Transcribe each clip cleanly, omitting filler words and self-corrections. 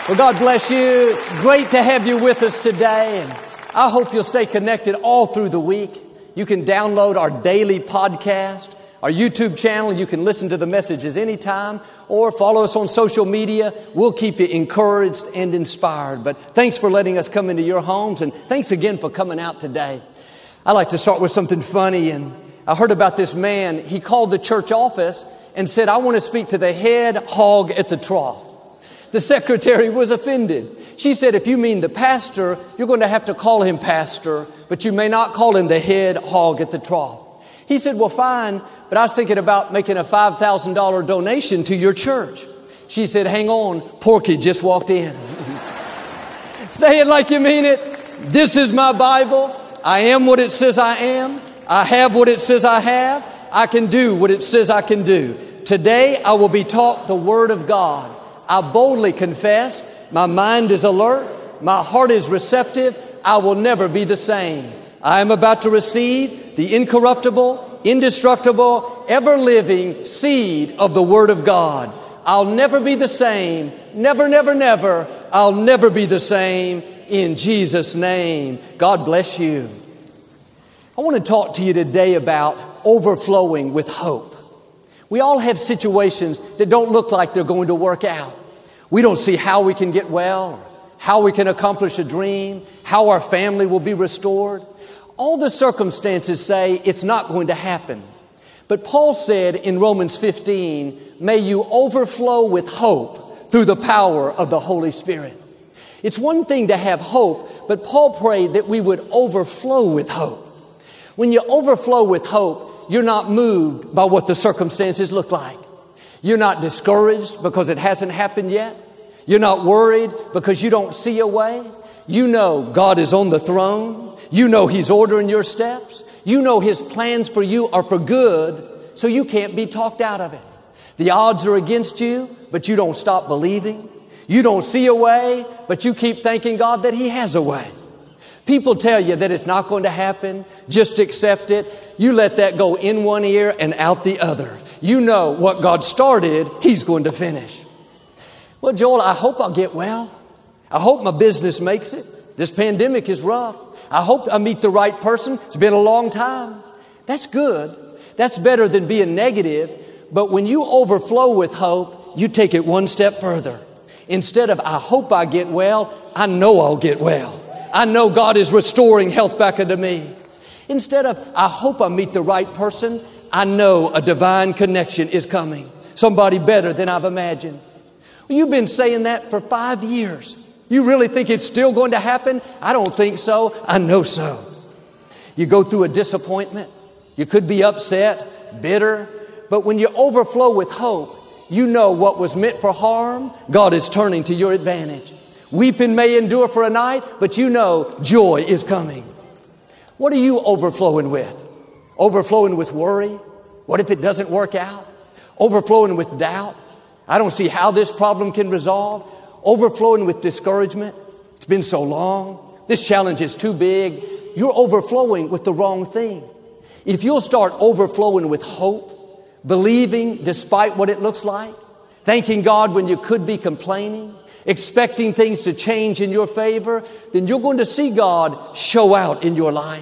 Well, God bless you. It's great to have you with us today, and I hope you'll stay connected all through the week. You can download our daily podcast, our YouTube channel. You can listen to the messages anytime, or follow us on social media. We'll keep you encouraged and inspired. But thanks for letting us come into your homes, and thanks again for coming out today. I like to start with something funny, and I heard about this man. He called the church office and said, "I want to speak to the head hog at the trough." The secretary was offended. She said, "If you mean the pastor, you're going to have to call him pastor, but you may not call him the head hog at the trough." He said, "Well, fine, but I was thinking about making a $5,000 donation to your church." She said, "Hang on, Porky just walked in." Say it like you mean it. This is my Bible. I am what it says I am. I have what it says I have. I can do what it says I can do. Today, I will be taught the Word of God. I boldly confess, my mind is alert, my heart is receptive, I will never be the same. I am about to receive the incorruptible, indestructible, ever-living seed of the Word of God. I'll never be the same. Never, never, never. I'll never be the same in Jesus' name. God bless you. I want to talk to you today about overflowing with hope. We all have situations that don't look like they're going to work out. We don't see how we can get well, how we can accomplish a dream, how our family will be restored. All the circumstances say it's not going to happen. But Paul said in Romans 15, "May you overflow with hope through the power of the Holy Spirit." It's one thing to have hope, but Paul prayed that we would overflow with hope. When you overflow with hope, you're not moved by what the circumstances look like. You're not discouraged because it hasn't happened yet. You're not worried because you don't see a way. You know God is on the throne. You know He's ordering your steps. You know His plans for you are for good, so you can't be talked out of it. The odds are against you, but you don't stop believing. You don't see a way, but you keep thanking God that He has a way. People tell you that it's not going to happen. Just accept it. You let that go in one ear and out the other. You know what God started, He's going to finish. Well, Joel, I hope I'll get well. I hope my business makes it. This pandemic is rough. I hope I meet the right person. It's been a long time. That's good. That's better than being negative. But when you overflow with hope, you take it one step further. Instead of, I hope I get well, I know I'll get well. I know God is restoring health back into me. Instead of, I hope I meet the right person, I know a divine connection is coming. Somebody better than I've imagined. Well, you've been saying that for 5 years. You really think it's still going to happen? I don't think so. I know so. You go through a disappointment. You could be upset, bitter. But when you overflow with hope, you know what was meant for harm, God is turning to your advantage. Weeping may endure for a night, but you know joy is coming. What are you overflowing with? Overflowing with worry? What if it doesn't work out? Overflowing with doubt? I don't see how this problem can resolve. Overflowing with discouragement? It's been so long. This challenge is too big. You're overflowing with the wrong thing. If you'll start overflowing with hope, believing despite what it looks like, thanking God when you could be complaining, expecting things to change in your favor, then you're going to see God show out in your life.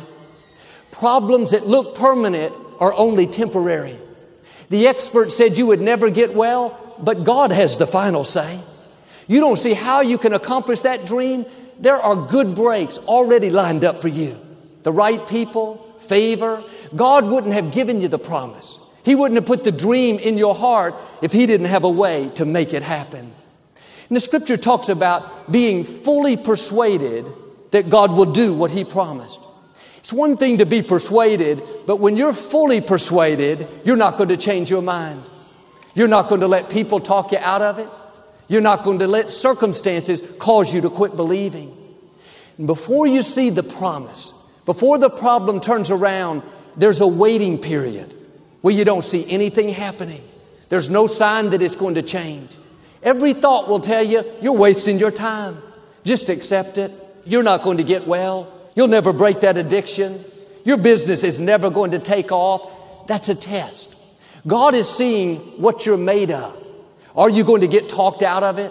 Problems that look permanent are only temporary. The expert said you would never get well, but God has the final say. You don't see how you can accomplish that dream. There are good breaks already lined up for you. The right people, favor. God wouldn't have given you the promise. He wouldn't have put the dream in your heart if He didn't have a way to make it happen. And the scripture talks about being fully persuaded that God will do what He promised. It's one thing to be persuaded, but when you're fully persuaded, you're not going to change your mind. You're not going to let people talk you out of it. You're not going to let circumstances cause you to quit believing. And before you see the promise, before the problem turns around, there's a waiting period where you don't see anything happening. There's no sign that it's going to change. Every thought will tell you, you're wasting your time. Just accept it. You're not going to get well. You'll never break that addiction. Your business is never going to take off. That's a test. God is seeing what you're made of. Are you going to get talked out of it?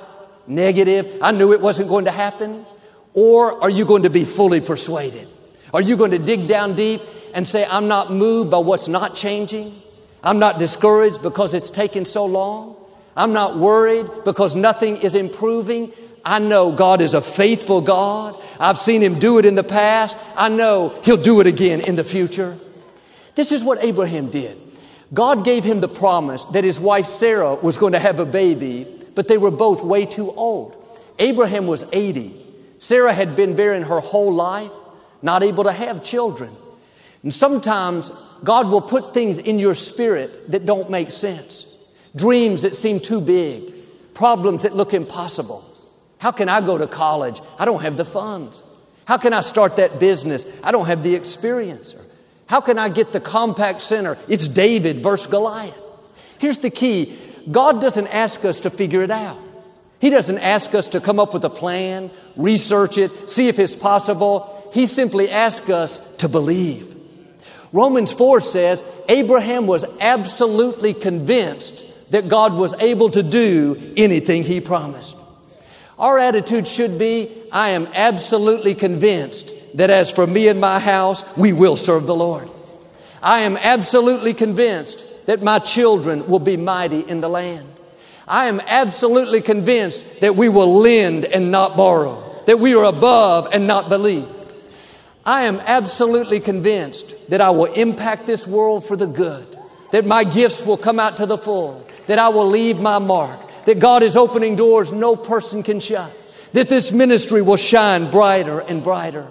negative, I knew it wasn't going to happen? Or are you going to be fully persuaded? Are you going to dig down deep and say, I'm not moved by what's not changing? I'm not discouraged because it's taken so long? I'm not worried because nothing is improving? I know God is a faithful God. I've seen Him do it in the past. I know He'll do it again in the future. This is what Abraham did. God gave him the promise that his wife Sarah was going to have a baby, but they were both way too old. Abraham was 80. Sarah had been barren her whole life, not able to have children. And sometimes God will put things in your spirit that don't make sense. Dreams that seem too big. Problems that look impossible. How can I go to college? I don't have the funds. How can I start that business? I don't have the experience. How can I get the Compaq Center? It's David versus Goliath. Here's the key. God doesn't ask us to figure it out. He doesn't ask us to come up with a plan, research it, see if it's possible. He simply asks us to believe. Romans 4 says Abraham was absolutely convinced that God was able to do anything He promised. Our attitude should be, I am absolutely convinced that as for me and my house, we will serve the Lord. I am absolutely convinced that my children will be mighty in the land. I am absolutely convinced that we will lend and not borrow, that we are above and not beneath. I am absolutely convinced that I will impact this world for the good, that my gifts will come out to the full, that I will leave my mark, that God is opening doors no person can shut, that this ministry will shine brighter and brighter.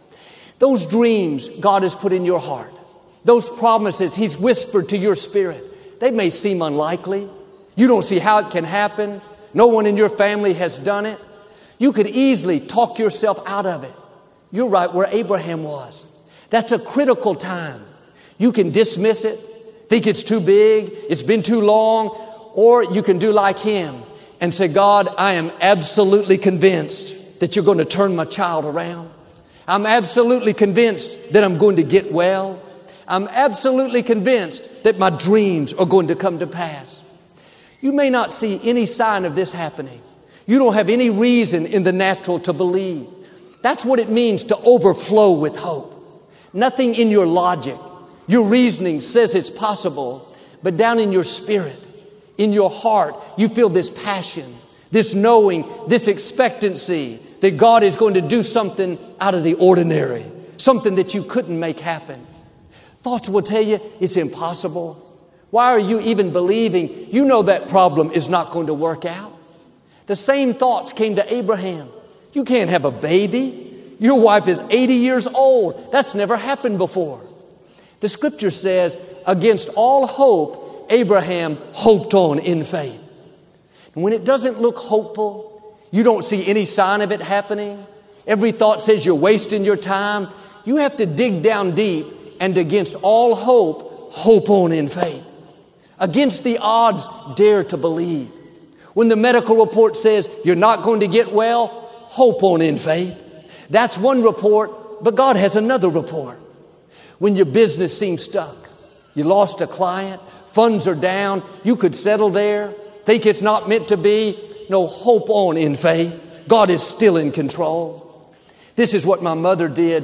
Those dreams God has put in your heart, those promises He's whispered to your spirit, they may seem unlikely. You don't see how it can happen. No one in your family has done it. You could easily talk yourself out of it. You're right where Abraham was. That's a critical time. You can dismiss it, think it's too big, it's been too long, or you can do like him and say, God, I am absolutely convinced that you're going to turn my child around. I'm absolutely convinced that I'm going to get well. I'm absolutely convinced that my dreams are going to come to pass. You may not see any sign of this happening. You don't have any reason in the natural to believe. That's what it means to overflow with hope. Nothing in your logic, your reasoning says it's possible, but down in your spirit, in your heart, you feel this passion, this knowing, this expectancy that God is going to do something out of the ordinary, something that you couldn't make happen. Thoughts will tell you it's impossible. Why are you even believing? You know that problem is not going to work out. The same thoughts came to Abraham. You can't have a baby. Your wife is 80 years old. That's never happened before. The scripture says, against all hope, Abraham hoped on in faith. And when it doesn't look hopeful, you don't see any sign of it happening, every thought says you're wasting your time, you have to dig down deep and against all hope, hope on in faith. Against the odds, dare to believe. When the medical report says you're not going to get well, hope on in faith. That's one report, but God has another report. When your business seems stuck, you lost a client, funds are down, you could settle there, think it's not meant to be. No, hope on in faith. God is still in control. This is what my mother did.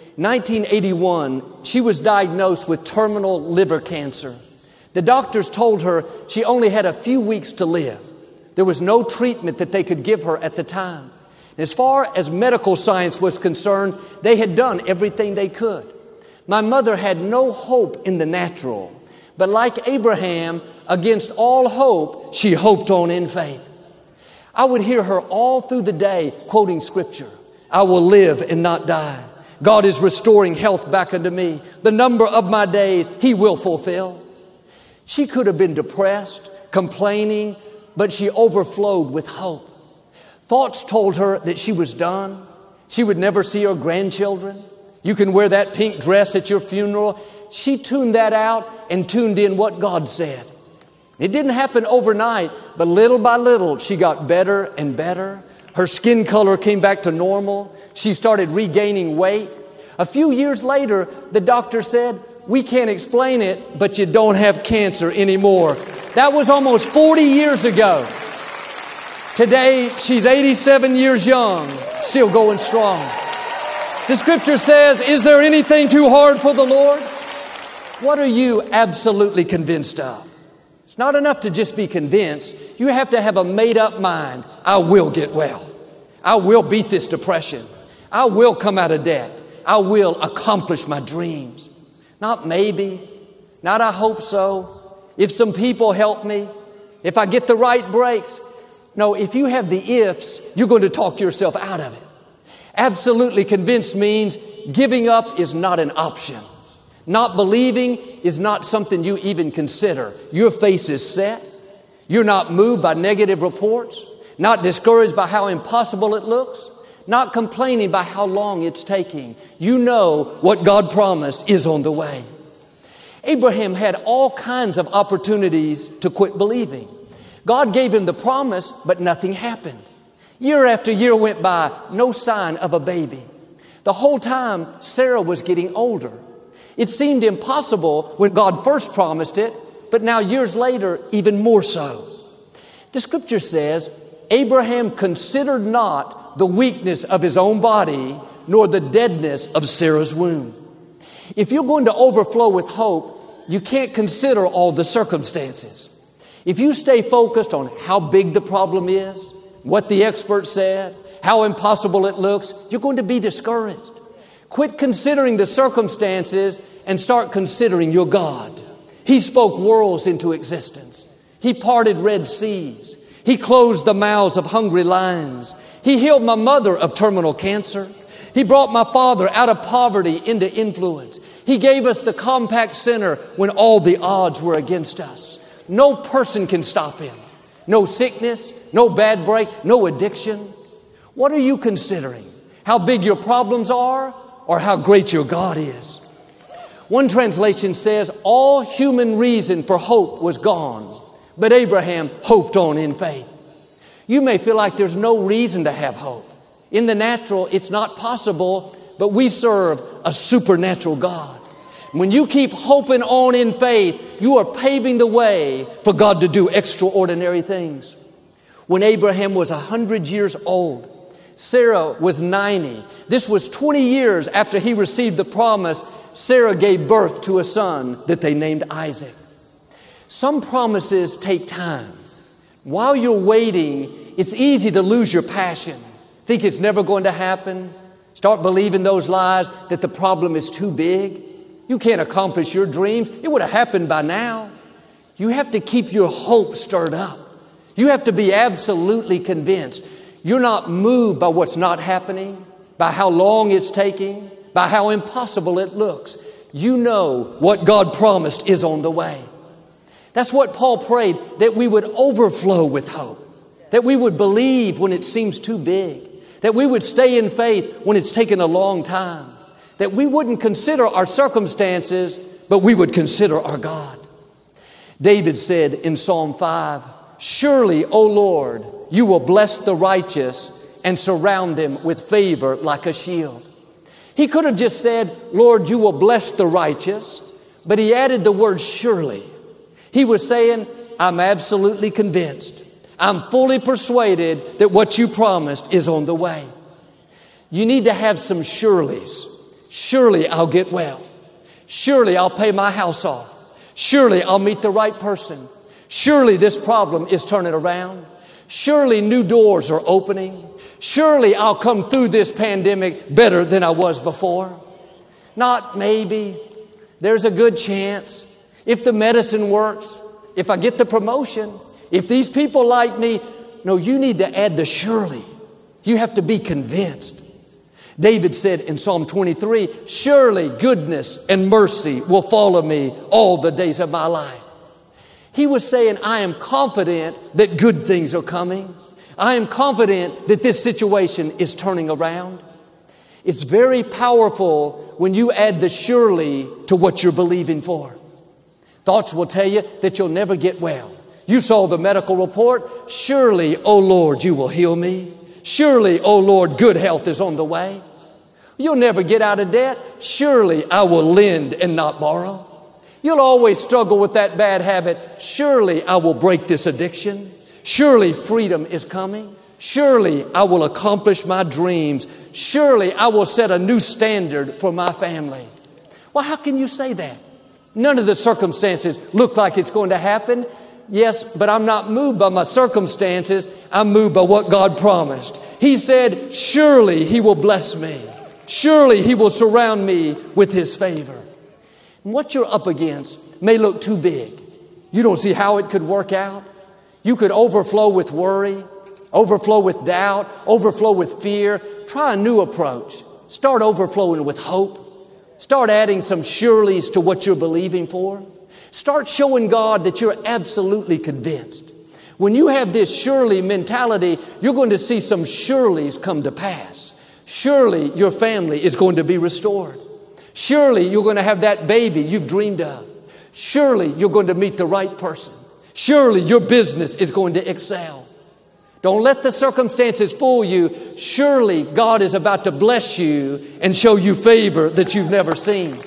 1981, she was diagnosed with terminal liver cancer. The doctors told her she only had a few weeks to live. There was no treatment that they could give her at the time. As far as medical science was concerned, they had done everything they could. My mother had no hope in the natural, but like Abraham, against all hope, she hoped on in faith. I would hear her all through the day quoting scripture. I will live and not die. God is restoring health back unto me. The number of my days He will fulfill. She could have been depressed, complaining, but she overflowed with hope. Thoughts told her that she was done. She would never see her grandchildren. You can wear that pink dress at your funeral. She tuned that out and tuned in what God said. It didn't happen overnight, but little by little, she got better and better. Her skin color came back to normal. She started regaining weight. A few years later, the doctor said, we can't explain it, but you don't have cancer anymore. That was almost 40 years ago. Today, she's 87 years young, still going strong. The scripture says, is there anything too hard for the Lord? What are you absolutely convinced of? It's not enough to just be convinced. You have to have a made-up mind. I will get well. I will beat this depression. I will come out of debt. I will accomplish my dreams. Not maybe, not I hope so. If some people help me, if I get the right breaks. No, if you have the ifs, you're going to talk yourself out of it. Absolutely convinced means giving up is not an option. Not believing is not something you even consider. Your face is set. You're not moved by negative reports, not discouraged by how impossible it looks, not complaining by how long it's taking. You know what God promised is on the way. Abraham had all kinds of opportunities to quit believing. God gave him the promise, but nothing happened. Year after year went by, no sign of a baby. The whole time, Sarah was getting older. It seemed impossible when God first promised it, but now years later, even more so. The scripture says, Abraham considered not the weakness of his own body, nor the deadness of Sarah's womb. If you're going to overflow with hope, you can't consider all the circumstances. If you stay focused on how big the problem is, what the expert said, how impossible it looks, you're going to be discouraged. Quit considering the circumstances and start considering your God. He spoke worlds into existence. He parted Red Seas. He closed the mouths of hungry lions. He healed my mother of terminal cancer. He brought my father out of poverty into influence. He gave us the Compaq Center when all the odds were against us. No person can stop him. No sickness, no bad break, no addiction. What are you considering? How big your problems are or how great your God is? One translation says, all human reason for hope was gone, but Abraham hoped on in faith. You may feel like there's no reason to have hope. In the natural, it's not possible, but we serve a supernatural God. When you keep hoping on in faith, you are paving the way for God to do extraordinary things. When Abraham was 100 years old, Sarah was 90. This was 20 years after he received the promise. Sarah gave birth to a son that they named Isaac. Some promises take time. While you're waiting, it's easy to lose your passion. Think it's never going to happen. Start believing those lies that the problem is too big. You can't accomplish your dreams. It would have happened by now. You have to keep your hope stirred up. You have to be absolutely convinced. You're not moved by what's not happening, by how long it's taking, by how impossible it looks. You know what God promised is on the way. That's what Paul prayed, that we would overflow with hope, that we would believe when it seems too big, that we would stay in faith when it's taken a long time, that we wouldn't consider our circumstances, but we would consider our God. David said in Psalm 5, surely, O Lord, you will bless the righteous and surround them with favor like a shield. He could have just said, Lord, you will bless the righteous, but he added the word surely. He was saying, I'm absolutely convinced. I'm fully persuaded that what you promised is on the way. You need to have some surelys. Surely I'll get well. Surely I'll pay my house off. Surely I'll meet the right person. Surely this problem is turning around. Surely new doors are opening. Surely I'll come through this pandemic better than I was before. Not maybe. There's a good chance. If the medicine works, if I get the promotion, if these people like me. No, you need to add the surely. You have to be convinced. David said in Psalm 23, surely goodness and mercy will follow me all the days of my life. He was saying, I am confident that good things are coming. I am confident that this situation is turning around. It's very powerful when you add the surely to what you're believing for. Thoughts will tell you that you'll never get well. You saw the medical report. Surely, O Lord, you will heal me. Surely, O Lord, good health is on the way. You'll never get out of debt. Surely I will lend and not borrow. You'll always struggle with that bad habit. Surely I will break this addiction. Surely freedom is coming. Surely I will accomplish my dreams. Surely I will set a new standard for my family. Well, how can you say that? None of the circumstances look like it's going to happen. Yes, but I'm not moved by my circumstances. I'm moved by what God promised. He said, surely He will bless me. Surely He will surround me with His favor. And what you're up against may look too big. You don't see how it could work out. You could overflow with worry, overflow with doubt, overflow with fear. Try a new approach. Start overflowing with hope. Start adding some surelys to what you're believing for. Start showing God that you're absolutely convinced. When you have this surely mentality, you're going to see some surelys come to pass. Surely your family is going to be restored. Surely you're going to have that baby you've dreamed of. Surely you're going to meet the right person. Surely your business is going to excel. Don't let the circumstances fool you. Surely God is about to bless you and show you favor that you've never seen.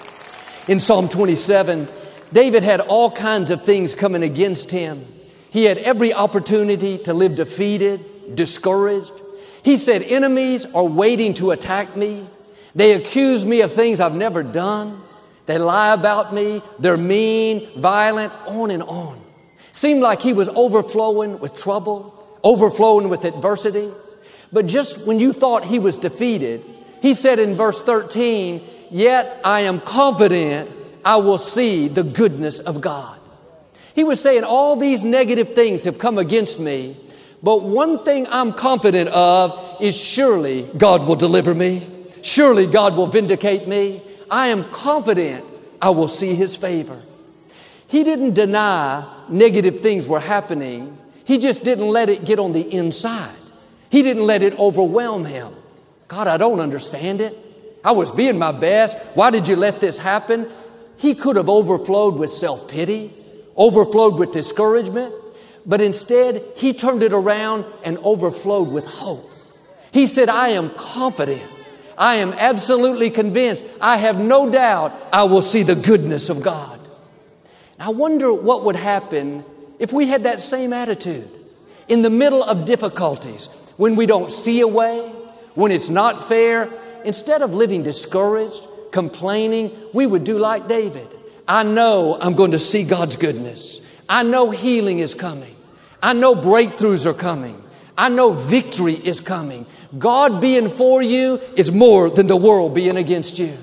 In Psalm 27, David had all kinds of things coming against him. He had every opportunity to live defeated, discouraged. He said, enemies are waiting to attack me. They accuse me of things I've never done. They lie about me. They're mean, violent, on and on. Seemed like he was overflowing with trouble, overflowing with adversity. But just when you thought he was defeated, he said in verse 13, yet I am confident I will see the goodness of God. He was saying all these negative things have come against me, but one thing I'm confident of is surely God will deliver me. Surely God will vindicate me. I am confident I will see His favor. He didn't deny negative things were happening. He just didn't let it get on the inside. He didn't let it overwhelm him. God, I don't understand it. I was being my best. Why did you let this happen? He could have overflowed with self-pity, overflowed with discouragement, but instead he turned it around and overflowed with hope. He said, I am confident. I am absolutely convinced. I have no doubt I will see the goodness of God. I wonder what would happen if we had that same attitude in the middle of difficulties, when we don't see a way, when it's not fair. Instead of living discouraged, complaining, we would do like David. I know I'm going to see God's goodness. I know healing is coming. I know breakthroughs are coming. I know victory is coming. God being for you is more than the world being against you.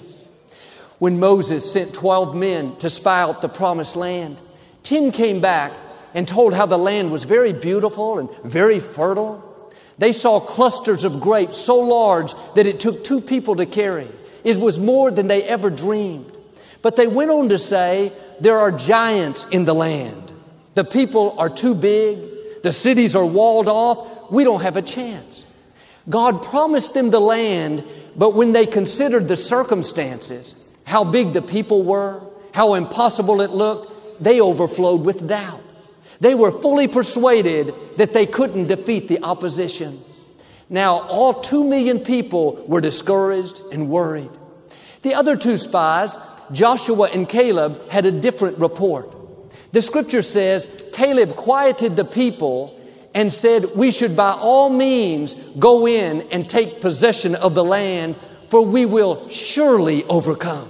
When Moses sent 12 men to spy out the promised land, 10 came back and told how the land was very beautiful and very fertile. They saw clusters of grapes so large that it took 2 people to carry. It was more than they ever dreamed. But they went on to say, there are giants in the land. The people are too big. The cities are walled off. We don't have a chance. God promised them the land, but when they considered the circumstances, how big the people were, how impossible it looked, they overflowed with doubt. They were fully persuaded that they couldn't defeat the opposition. Now, all 2 million people were discouraged and worried. The other 2 spies, Joshua and Caleb, had a different report. The scripture says, Caleb quieted the people and said, we should by all means go in and take possession of the land, for we will surely overcome.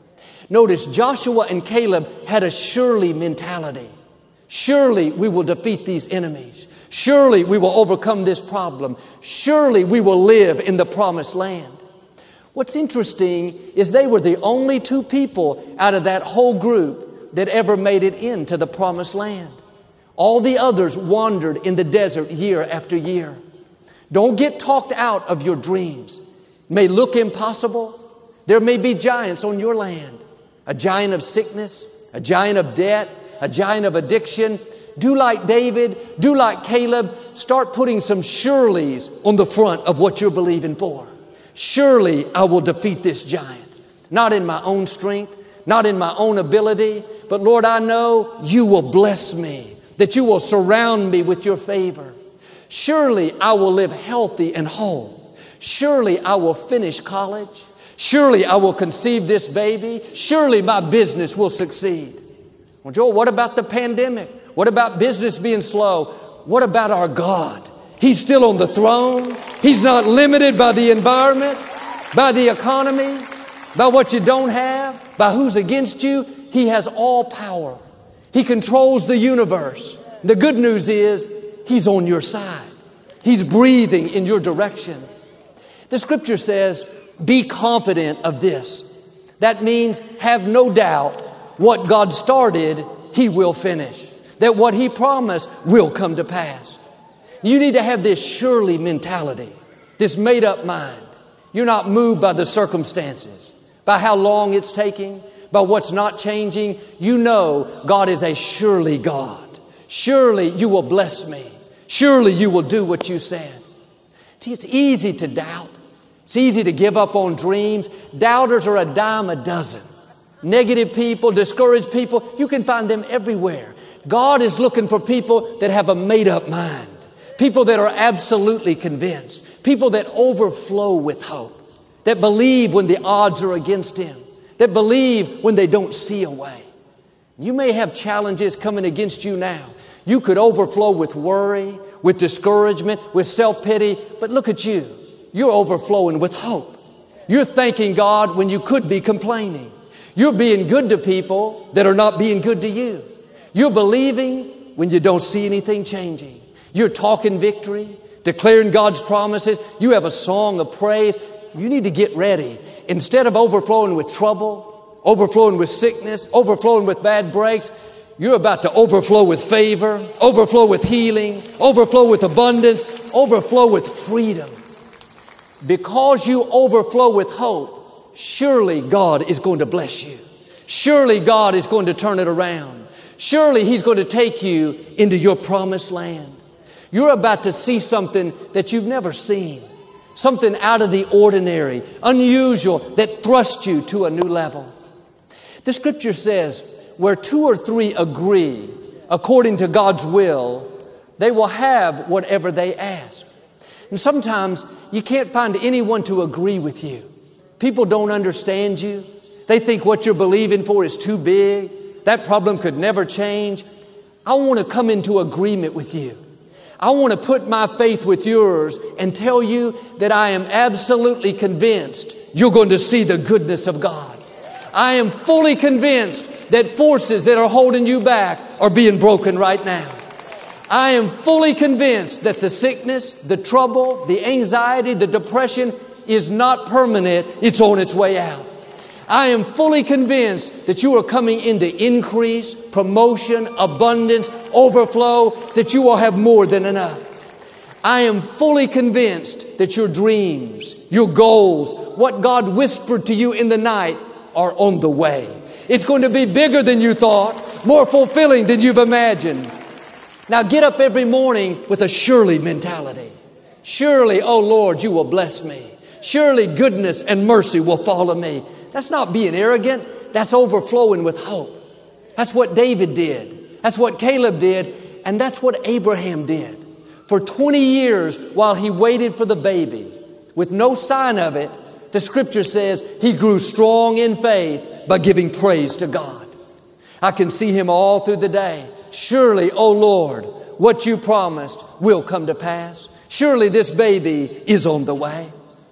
Notice Joshua and Caleb had a surely mentality. Surely we will defeat these enemies. Surely we will overcome this problem. Surely we will live in the promised land. What's interesting is they were the only 2 people out of that whole group that ever made it into the promised land. All the others wandered in the desert year after year. Don't get talked out of your dreams. It may look impossible. There may be giants on your land. A giant of sickness, a giant of debt, a giant of addiction. Do like David, do like Caleb. Start putting some surelys on the front of what you're believing for. Surely I will defeat this giant. Not in my own strength, not in my own ability, but Lord, I know you will bless me, that you will surround me with your favor. Surely I will live healthy and whole. Surely I will finish college. Surely I will conceive this baby. Surely my business will succeed. Well, Joel, what about the pandemic? What about business being slow? what about our God? He's still on the throne. He's not limited by the environment, by the economy, by what you don't have, by who's against you. He has all power. He controls the universe. The good news is He's on your side. He's breathing in your direction. The Scripture says, be confident of this. That means have no doubt what God started, He will finish. That what He promised will come to pass. You need to have this surely mentality, this made up mind. You're not moved by the circumstances, by how long it's taking, by what's not changing. You know God is a surely God. Surely you will bless me. Surely you will do what you said. See, it's easy to doubt. It's easy to give up on dreams. Doubters are a dime a dozen. Negative people, discouraged people, you can find them everywhere. God is looking for people that have a made-up mind. People that are absolutely convinced. People that overflow with hope. That believe when the odds are against Him. That believe when they don't see a way. You may have challenges coming against you now. You could overflow with worry, with discouragement, with self-pity. But look at you. You're overflowing with hope. You're thanking God when you could be complaining. You're being good to people that are not being good to you. You're believing when you don't see anything changing. You're talking victory, declaring God's promises. You have a song of praise. You need to get ready. Instead of overflowing with trouble, overflowing with sickness, overflowing with bad breaks, you're about to overflow with favor, overflow with healing, overflow with abundance, overflow with freedom. Because you overflow with hope, surely God is going to bless you. Surely God is going to turn it around. Surely He's going to take you into your promised land. You're about to see something that you've never seen. Something out of the ordinary, unusual, that thrusts you to a new level. The Scripture says, where two or three agree according to God's will, they will have whatever they ask. And sometimes you can't find anyone to agree with you. People don't understand you. They think what you're believing for is too big. That problem could never change. I want to come into agreement with you. I want to put my faith with yours and tell you that I am absolutely convinced you're going to see the goodness of God. I am fully convinced that forces that are holding you back are being broken right now. I am fully convinced that the sickness, the trouble, the anxiety, the depression is not permanent. It's on its way out. I am fully convinced that you are coming into increase, promotion, abundance, overflow, that you will have more than enough. I am fully convinced that your dreams, your goals, what God whispered to you in the night are on the way. It's going to be bigger than you thought, more fulfilling than you've imagined. Now get up every morning with a surely mentality. Surely, oh Lord, you will bless me. Surely goodness and mercy will follow me. That's not being arrogant. That's overflowing with hope. That's what David did. That's what Caleb did. And that's what Abraham did. For 20 years while he waited for the baby, with no sign of it, the Scripture says he grew strong in faith by giving praise to God. I can see him all through the day. Surely, oh Lord, what you promised will come to pass. Surely this baby is on the way.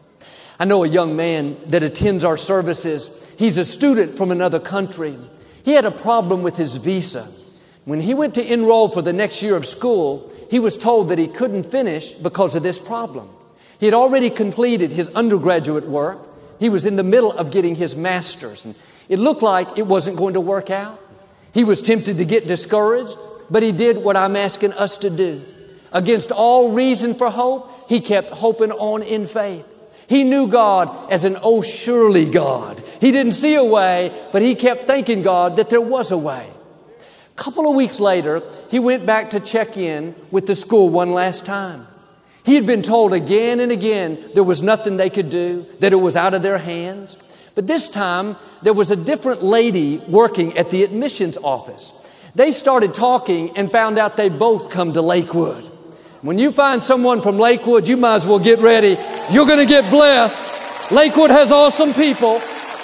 I know a young man that attends our services. He's a student from another country. He had a problem with his visa. When he went to enroll for the next year of school, he was told that he couldn't finish because of this problem. He had already completed his undergraduate work. He was in the middle of getting his master's, and it looked like it wasn't going to work out. He was tempted to get discouraged, but he did what I'm asking us to do. Against all reason for hope, he kept hoping on in faith. He knew God as an oh surely God. He didn't see a way, but he kept thanking God that there was a way. A couple of weeks later, he went back to check in with the school one last time. He had been told again and again there was nothing they could do, that it was out of their hands. But this time, there was a different lady working at the admissions office. They started talking and found out they both come to Lakewood. When you find someone from Lakewood, you might as well get ready. You're going to get blessed. Lakewood has awesome people.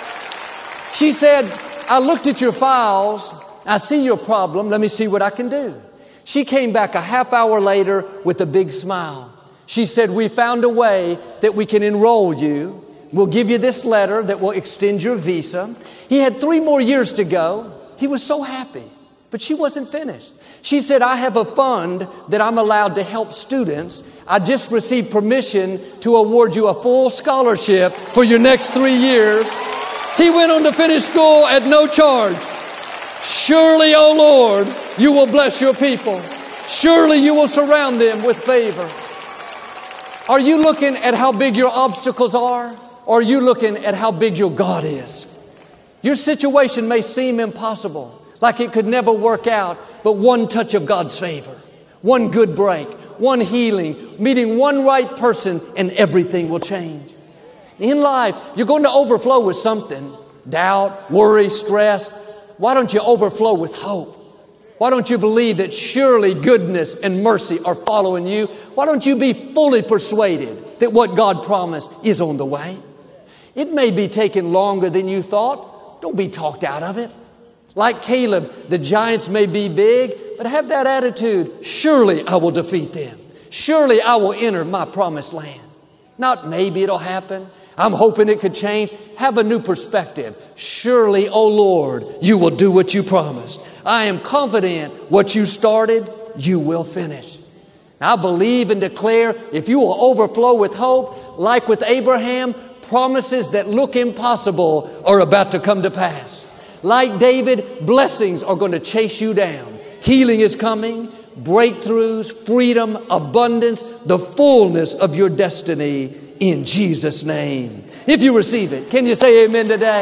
She said, I looked at your files. I see your problem. Let me see what I can do. She came back a half hour later with a big smile. She said, we found a way that we can enroll you. We'll give you this letter that will extend your visa. He had 3 more years to go. He was so happy, but she wasn't finished. She said, I have a fund that I'm allowed to help students. I just received permission to award you a full scholarship for your next 3 years. He went on to finish school at no charge. Surely, O Lord, you will bless your people. Surely you will surround them with favor. Are you looking at how big your obstacles are? Or are you looking at how big your God is? Your situation may seem impossible, like it could never work out, but one touch of God's favor, one good break, one healing, meeting one right person, and everything will change. In life, you're going to overflow with something. Doubt, worry, stress. Why don't you overflow with hope? Why don't you believe that surely goodness and mercy are following you? Why don't you be fully persuaded that what God promised is on the way? It may be taking longer than you thought. Don't be talked out of it. Like Caleb, the giants may be big, but have that attitude. Surely I will defeat them. Surely I will enter my promised land. Not maybe it'll happen. I'm hoping it could change. Have a new perspective. Surely, O Lord, you will do what you promised. I am confident what you started, you will finish. I believe and declare if you will overflow with hope, like with Abraham, promises that look impossible are about to come to pass. Like David, blessings are going to chase you down. Healing is coming, breakthroughs, freedom, abundance, the fullness of your destiny in Jesus' name. If you receive it, can you say amen today?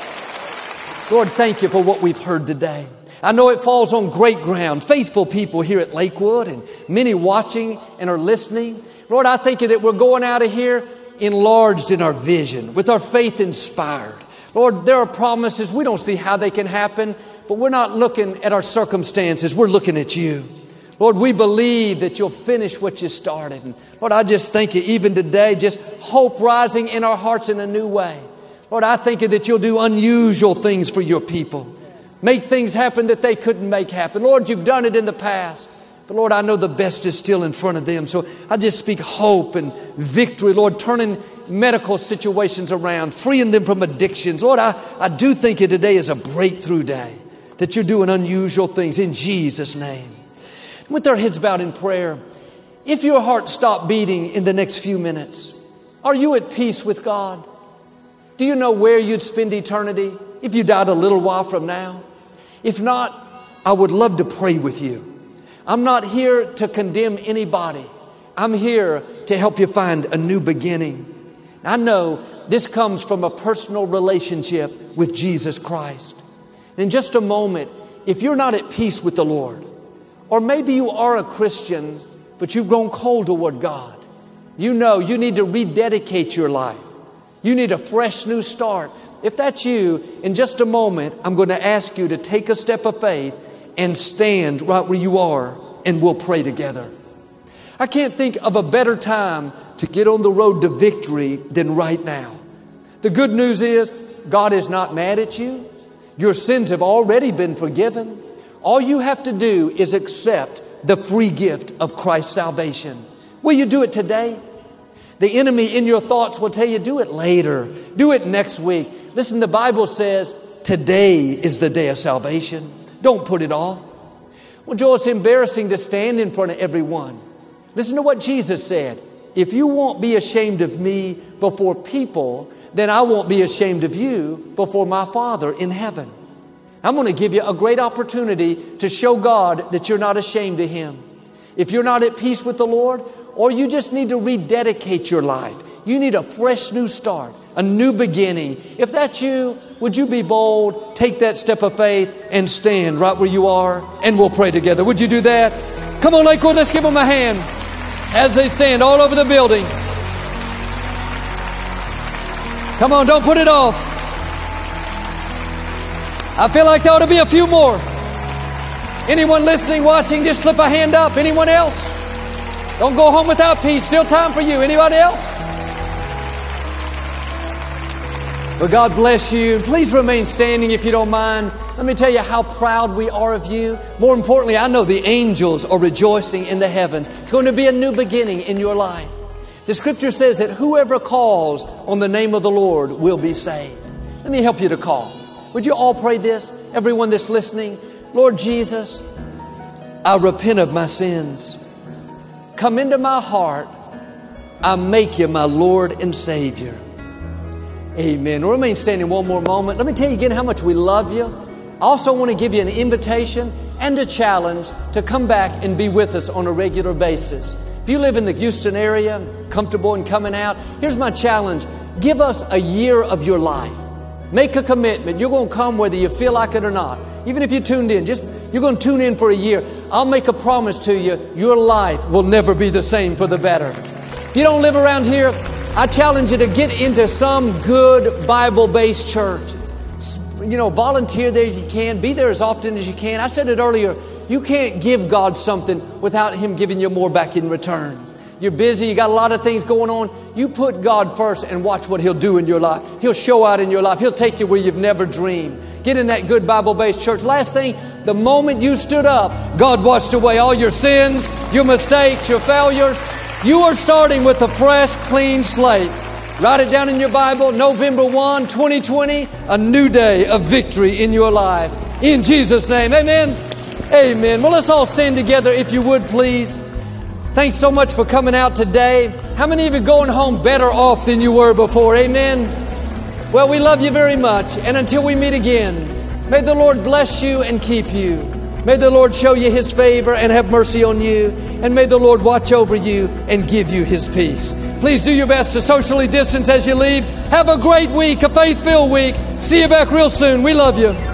Lord, thank you for what we've heard today. I know it falls on great ground. Faithful people here at Lakewood and many watching and are listening. Lord, I thank you that we're going out of here enlarged in our vision, with our faith inspired. Lord, there are promises. We don't see how they can happen, but we're not looking at our circumstances. We're looking at you. Lord, we believe that you'll finish what you started. And Lord, I just thank you even today, just hope rising in our hearts in a new way. Lord, I thank you that you'll do unusual things for your people. Make things happen that they couldn't make happen. Lord, you've done it in the past. But Lord, I know the best is still in front of them. So I just speak hope and victory. Lord, turning medical situations around, freeing them from addictions. Lord, I do think it today is a breakthrough day, that you're doing unusual things in Jesus' name. With our heads bowed in prayer, if your heart stopped beating in the next few minutes, are you at peace with God? Do you know where you'd spend eternity if you died a little while from now? If not, I would love to pray with you. I'm not here to condemn anybody. I'm here to help you find a new beginning. I know this comes from a personal relationship with Jesus Christ. In just a moment, if you're not at peace with the Lord, or maybe you are a Christian, but you've grown cold toward God. You know you need to rededicate your life. You need a fresh new start. If that's you, in just a moment, I'm going to ask you to take a step of faith and stand right where you are, and we'll pray together. I can't think of a better time to get on the road to victory than right now. The good news is God is not mad at you. Your sins have already been forgiven. All you have to do is accept the free gift of Christ's salvation. Will you do it today? The enemy in your thoughts will tell you, do it later. Do it next week. Listen, the Bible says today is the day of salvation. Don't put it off. Well, Joel, it's embarrassing to stand in front of everyone. Listen to what Jesus said. If you won't be ashamed of me before people, then I won't be ashamed of you before my Father in heaven. I'm going to give you a great opportunity to show God that you're not ashamed of Him. If you're not at peace with the Lord, or you just need to rededicate your life, you need a fresh new start, a new beginning. If that's you, would you be bold, take that step of faith, and stand right where you are, and we'll pray together. Would you do that? Come on, Lakewood, let's give them a hand as they stand all over the building. Come on, don't put it off. I feel like there ought to be a few more. Anyone listening, watching, just slip a hand up. Anyone else? Don't go home without peace. Still time for you. Anybody else? Well, God bless you. Please remain standing if you don't mind. Let me tell you how proud we are of you. More importantly, I know the angels are rejoicing in the heavens. It's going to be a new beginning in your life. The Scripture says that whoever calls on the name of the Lord will be saved. Let me help you to call. Would you all pray this? Everyone that's listening. Lord Jesus, I repent of my sins. Come into my heart. I make you my Lord and Savior. Amen. We'll remain standing one more moment. Let me tell you again how much we love you. I also want to give you an invitation and a challenge to come back and be with us on a regular basis. If you live in the Houston area, comfortable in coming out, here's my challenge. Give us a year of your life. Make a commitment. You're going to come whether you feel like it or not. Even if you tuned in, you're going to tune in for a year. I'll make a promise to you, your life will never be the same for the better. If you don't live around here, I challenge you to get into some good Bible-based church. You know, volunteer there as you can. Be there as often as you can. I said it earlier. You can't give God something without Him giving you more back in return. You're busy. You got a lot of things going on. You put God first and watch what He'll do in your life. He'll show out in your life. He'll take you where you've never dreamed. Get in that good Bible-based church. Last thing, the moment you stood up, God washed away all your sins, your mistakes, your failures. You are starting with a fresh, clean slate. Write it down in your Bible. November 1, 2020, a new day of victory in your life. In Jesus' name, amen. Amen. Well, let's all stand together if you would, please. Thanks so much for coming out today. How many of you are going home better off than you were before? Amen. Well, we love you very much. And until we meet again, may the Lord bless you and keep you. May the Lord show you His favor and have mercy on you. And may the Lord watch over you and give you His peace. Please do your best to socially distance as you leave. Have a great week, a faith-filled week. See you back real soon. We love you.